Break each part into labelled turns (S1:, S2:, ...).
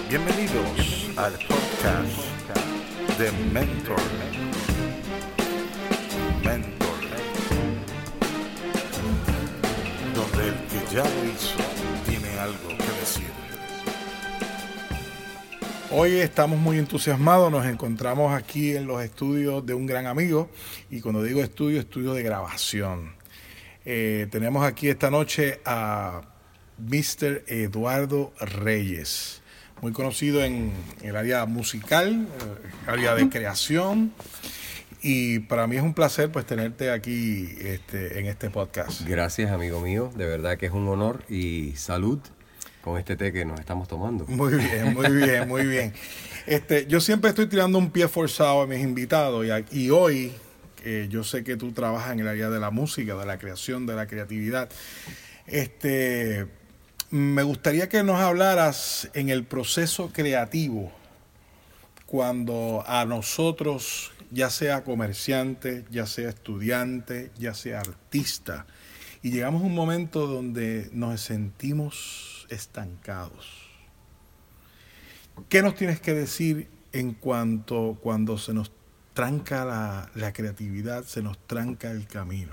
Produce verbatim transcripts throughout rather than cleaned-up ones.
S1: Bienvenidos al podcast de Mentor. Mentor. Donde el que ya lo hizo tiene algo que decir. Hoy estamos muy entusiasmados, nos encontramos aquí en los estudios de un gran amigo, y cuando digo estudio, estudio de grabación. Eh, tenemos aquí esta noche a mister Eduardo Reyes, muy conocido en el área musical, el área de creación, y para mí es un placer pues tenerte aquí este, en este podcast.
S2: Gracias, amigo mío, de verdad que es un honor y salud con este té que nos estamos tomando.
S1: Muy bien, muy bien, muy bien. Este, yo siempre estoy tirando un pie forzado a mis invitados, y, a, y hoy eh, yo sé que tú trabajas en el área de la música, de la creación, de la creatividad. Este, me gustaría que nos hablaras en el proceso creativo, cuando a nosotros, ya sea comerciante, ya sea estudiante, ya sea artista, y llegamos a un momento donde nos sentimos estancados. ¿Qué nos tienes que decir en cuanto cuando se nos tranca la, la creatividad, se nos tranca el camino?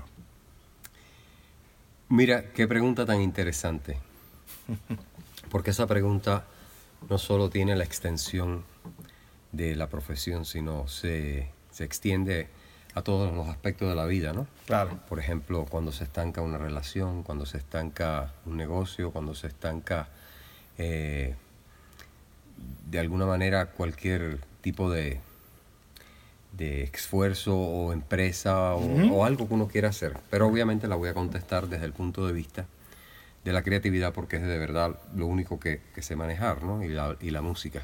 S2: Mira, qué pregunta tan interesante. Porque esa pregunta no solo tiene la extensión de la profesión, sino se, se extiende a todos los aspectos de la vida, ¿no?
S1: Claro.
S2: Por ejemplo, cuando se estanca una relación, cuando se estanca un negocio, cuando se estanca eh, de alguna manera cualquier tipo de, de esfuerzo o empresa o, uh-huh. o algo que uno quiera hacer. Pero obviamente la voy a contestar desde el punto de vista de la creatividad, porque es de verdad lo único que, que sé manejar, ¿no? Y la, y la música.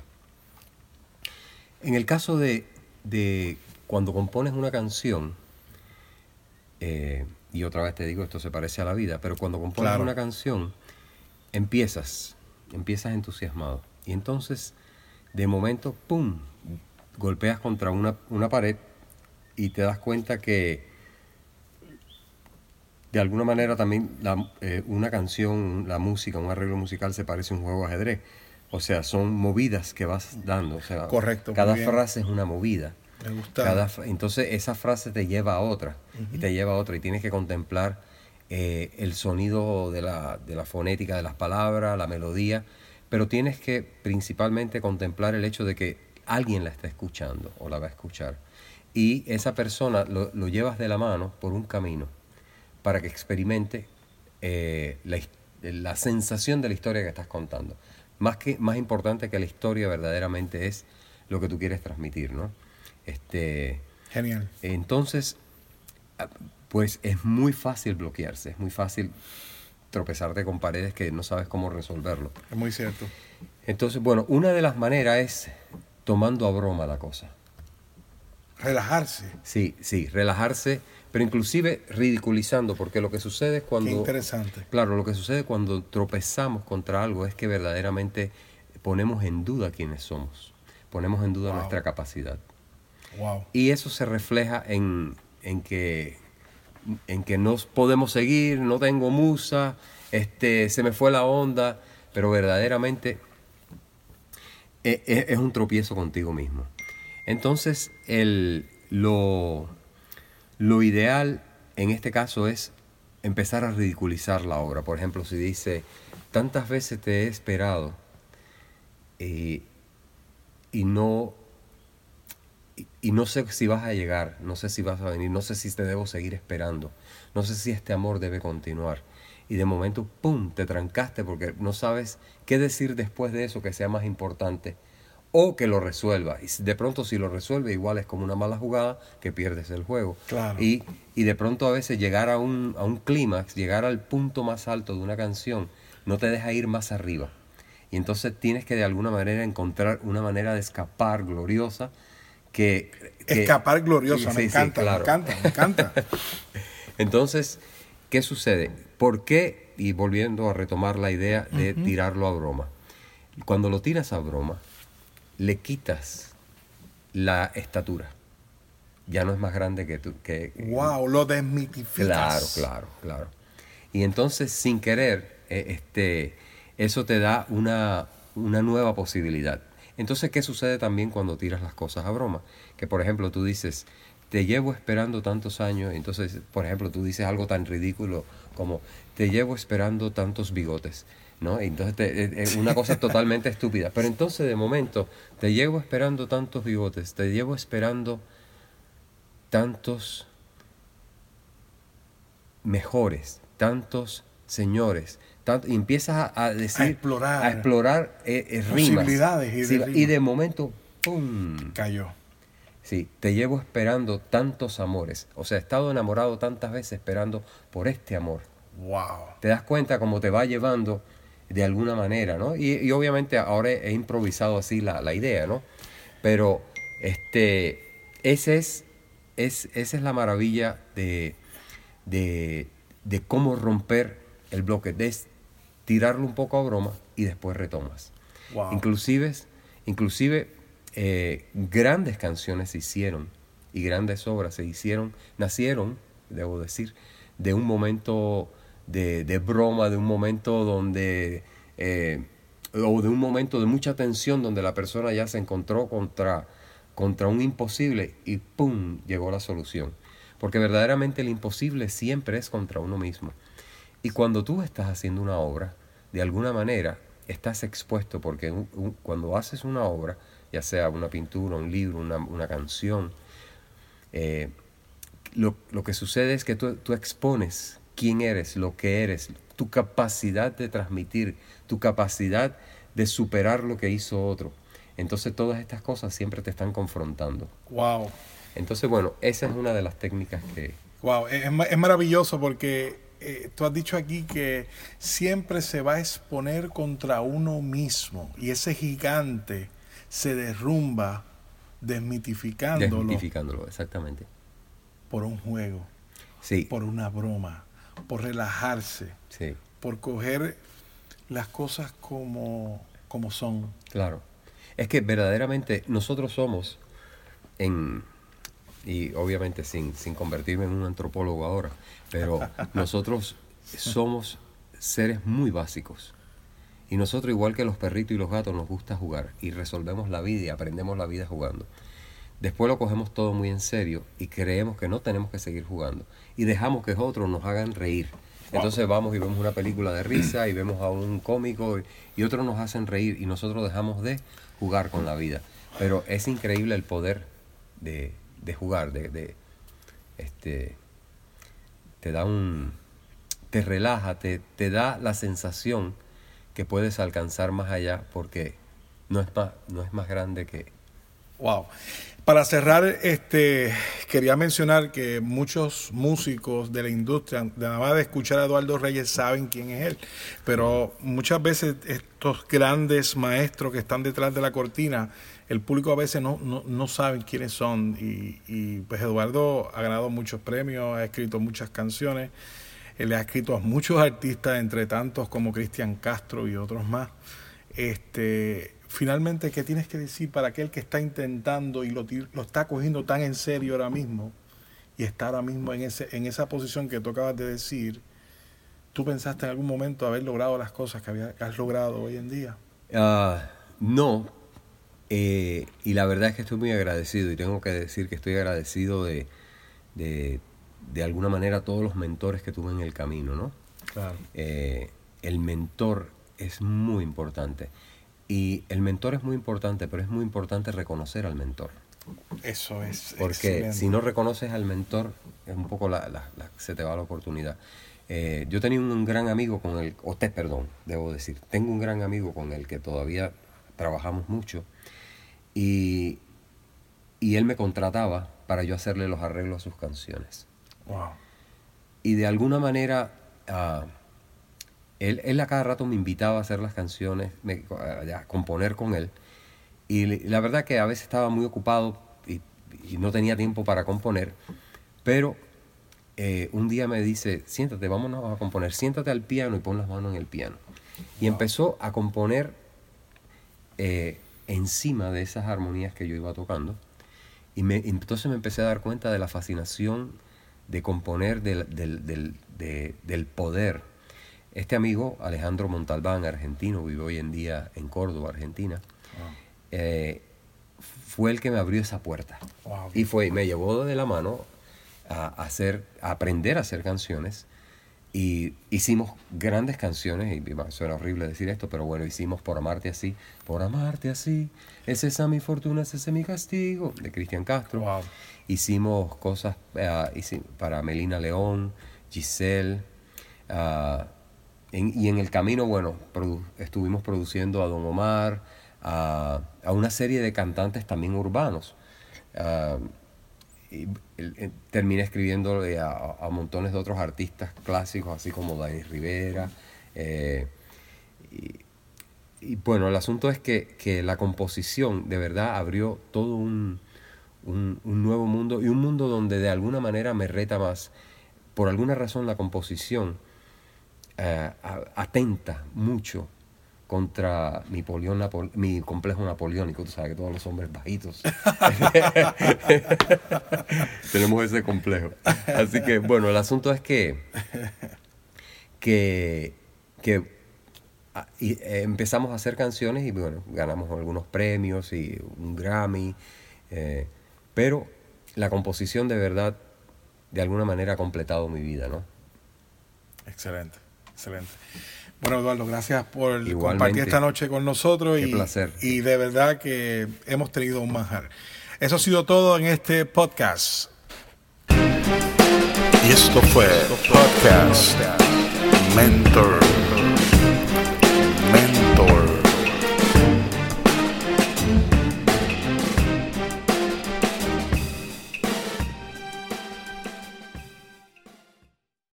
S2: En el caso de, de cuando compones una canción, eh, y otra vez te digo, esto se parece a la vida, pero cuando compones
S1: claro.
S2: una canción, empiezas, empiezas entusiasmado. Y entonces, de momento, ¡pum!, golpeas contra una, una pared y te das cuenta que de alguna manera también la, eh, una canción, la música, un arreglo musical se parece a un juego de ajedrez. O sea, son movidas que vas dando. O sea,
S1: correcto.
S2: Cada frase es una movida.
S1: Me gusta.
S2: Cada, entonces esa frase te lleva a otra, uh-huh. y te lleva a otra, y tienes que contemplar eh, el sonido de la, de la fonética de las palabras, la melodía, pero tienes que principalmente contemplar el hecho de que alguien la está escuchando o la va a escuchar. Y esa persona lo, lo llevas de la mano por un camino para que experimente eh, la, la sensación de la historia que estás contando. Más, que, más importante que la historia verdaderamente es lo que tú quieres transmitir, ¿no? Este,
S1: Genial.
S2: Entonces, pues es muy fácil bloquearse, es muy fácil tropezarte con paredes que no sabes cómo resolverlo.
S1: Es muy cierto.
S2: Entonces, bueno, una de las maneras es tomando a broma la cosa.
S1: Relajarse.
S2: Sí, sí, relajarse, pero inclusive ridiculizando, porque lo que sucede es cuando...
S1: Qué interesante.
S2: Claro, lo que sucede cuando tropezamos contra algo es que verdaderamente ponemos en duda quiénes somos, ponemos en duda wow. nuestra capacidad.
S1: Wow.
S2: Y eso se refleja en, en, que, en que no podemos seguir, no tengo musa, este, se me fue la onda, pero verdaderamente es, es un tropiezo contigo mismo. Entonces, el, lo, lo ideal en este caso es empezar a ridiculizar la obra. Por ejemplo, si dice, tantas veces te he esperado eh, y no... Y no sé si vas a llegar, no sé si vas a venir, no sé si te debo seguir esperando, no sé si este amor debe continuar. Y de momento, ¡pum!, te trancaste porque no sabes qué decir después de eso que sea más importante o que lo resuelva. Y de pronto si lo resuelve, igual es como una mala jugada que pierdes el juego.
S1: Claro.
S2: Y, y de pronto a veces llegar a un, a un clímax, llegar al punto más alto de una canción, no te deja ir más arriba. Y entonces tienes que de alguna manera encontrar una manera de escapar gloriosa. Que, que,
S1: Escapar gloriosa, sí, me, encanta,
S2: sí, claro.
S1: me encanta, me encanta.
S2: Entonces, ¿qué sucede? ¿Por qué? Y volviendo a retomar la idea de uh-huh. tirarlo a broma. Cuando lo tiras a broma, le quitas la estatura. Ya no es más grande que tú. Que,
S1: wow, lo desmitificas.
S2: Claro, claro, claro. Y entonces, sin querer, eh, este, eso te da una, una nueva posibilidad. Entonces, ¿qué sucede también cuando tiras las cosas a broma? Que, por ejemplo, tú dices, te llevo esperando tantos años, entonces, por ejemplo, tú dices algo tan ridículo como, te llevo esperando tantos bigotes, ¿no? Entonces, te, es una cosa totalmente estúpida. Pero entonces, de momento, te llevo esperando tantos bigotes, te llevo esperando tantos mejores, tantos señores, tanto, y empiezas a, a decir,
S1: a explorar,
S2: a explorar eh, eh, rimas.
S1: Posibilidades. Y de,
S2: Sí,
S1: rimas.
S2: y de momento, ¡pum!
S1: Cayó.
S2: Sí, te llevo esperando tantos amores. O sea, he estado enamorado tantas veces esperando por este amor.
S1: Wow.
S2: Te das cuenta cómo te va llevando de alguna manera, ¿no? Y, y obviamente ahora he, he improvisado así la, la idea, ¿no? Pero este, ese es, es, esa es la maravilla de, de, de cómo romper el bloque, de tirarlo un poco a broma y después retomas.
S1: Wow.
S2: Inclusive, inclusive eh, grandes canciones se hicieron y grandes obras se hicieron, nacieron, debo decir, de un momento de, de broma, de un momento donde, eh, o de un momento de mucha tensión donde la persona ya se encontró contra, contra un imposible y ¡pum! Llegó la solución. Porque verdaderamente el imposible siempre es contra uno mismo. Y cuando tú estás haciendo una obra, de alguna manera estás expuesto, porque un, un, cuando haces una obra, ya sea una pintura, un libro, una, una canción, eh, lo, lo que sucede es que tú, tú expones quién eres, lo que eres, tu capacidad de transmitir, tu capacidad de superar lo que hizo otro. Entonces todas estas cosas siempre te están confrontando.
S1: Wow.
S2: Entonces, bueno, esa es una de las técnicas que...
S1: Wow, es, es maravilloso porque eh, tú has dicho aquí que siempre se va a exponer contra uno mismo y ese gigante se derrumba desmitificándolo.
S2: Desmitificándolo, exactamente.
S1: Por un juego,
S2: sí.
S1: por una broma, por relajarse,
S2: sí.
S1: por coger las cosas como, como son.
S2: Claro. Es que verdaderamente nosotros somos, en, y obviamente sin, sin convertirme en un antropólogo ahora, pero nosotros somos seres muy básicos. Y nosotros, igual que los perritos y los gatos, nos gusta jugar y resolvemos la vida y aprendemos la vida jugando. Después lo cogemos todo muy en serio y creemos que no tenemos que seguir jugando y dejamos que otros nos hagan reír. Entonces vamos y vemos una película de risa y vemos a un cómico y, y otros nos hacen reír y nosotros dejamos de jugar con la vida. Pero es increíble el poder de, de jugar, de, de este te da un te relaja, te, te da la sensación que puedes alcanzar más allá porque no es más, no es más grande que...
S1: Wow. Para cerrar, este, quería mencionar que muchos músicos de la industria, nada más de escuchar a Eduardo Reyes, saben quién es él. Pero muchas veces estos grandes maestros que están detrás de la cortina, el público a veces no, no, no saben quiénes son. Y, y pues Eduardo ha ganado muchos premios, ha escrito muchas canciones. Él ha escrito a muchos artistas, entre tantos como Cristian Castro y otros más. Este, finalmente, ¿qué tienes que decir para aquel que está intentando y lo, lo está cogiendo tan en serio ahora mismo y está ahora mismo en, ese, en esa posición que tú acabas de decir? ¿Tú pensaste en algún momento haber logrado las cosas que, había, que has logrado hoy en día?
S2: Uh, no, eh, y la verdad es que estoy muy agradecido y tengo que decir que estoy agradecido de... de de alguna manera todos los mentores que tuve en el camino, ¿no?
S1: Claro.
S2: Eh, el mentor es muy importante. Y el mentor es muy importante, pero es muy importante reconocer al mentor.
S1: Eso es
S2: Porque
S1: excelente.
S2: si no reconoces al mentor, es un poco la, la, la se te va la oportunidad. Eh, yo tenía un gran amigo con el, o te, perdón, debo decir, tengo un gran amigo con el que todavía trabajamos mucho y, y él me contrataba para yo hacerle los arreglos a sus canciones.
S1: Wow.
S2: Y de alguna manera, uh, él, él a cada rato me invitaba a hacer las canciones, me, a, a componer con él. Y la verdad que a veces estaba muy ocupado y, y no tenía tiempo para componer. Pero eh, un día me dice, siéntate, vámonos a componer, siéntate al piano y pon las manos en el piano. Y wow. Empezó a componer eh, encima de esas armonías que yo iba tocando. Y me, entonces me empecé a dar cuenta de la fascinación de componer, del, del, del, de, del poder. este amigo, Alejandro Montalbán, argentino, vive hoy en día en Córdoba, Argentina, wow. eh, fue el que me abrió esa puerta. Wow. Y fue, me llevó de la mano a, hacer, a aprender a hacer canciones. Y hicimos grandes canciones, y suena horrible decir esto, pero bueno, hicimos Por amarte así, Por amarte así, es esa mi fortuna, es ese mi castigo, de Cristian Castro. Wow. Hicimos cosas uh, hicimos para Melina León, Giselle, uh, en, y en el camino, bueno, produ- estuvimos produciendo a Don Omar, uh, a una serie de cantantes también urbanos. Uh, Y, y, terminé escribiendo a, a montones de otros artistas clásicos, así como Dani Rivera. Eh, y, y bueno, el asunto es que, que la composición de verdad abrió todo un, un, un nuevo mundo, y un mundo donde de alguna manera me reta más. Por alguna razón la composición eh, atenta mucho contra mi, polión, Napole- mi complejo napoleónico. Tú sabes que todos los hombres bajitos tenemos ese complejo. Así que, bueno, el asunto es que, que, que a, y, eh, empezamos a hacer canciones y, bueno, ganamos algunos premios y un Grammy. Eh, pero la composición de verdad, de alguna manera, ha completado mi vida, ¿no?
S1: Excelente, excelente. Bueno, Eduardo, gracias por
S2: Igualmente,
S1: compartir esta noche con nosotros.
S2: Qué
S1: y,
S2: placer.
S1: Y de verdad que hemos tenido un manjar. Eso ha sido todo en este podcast. Y esto fue Podcast Mentor.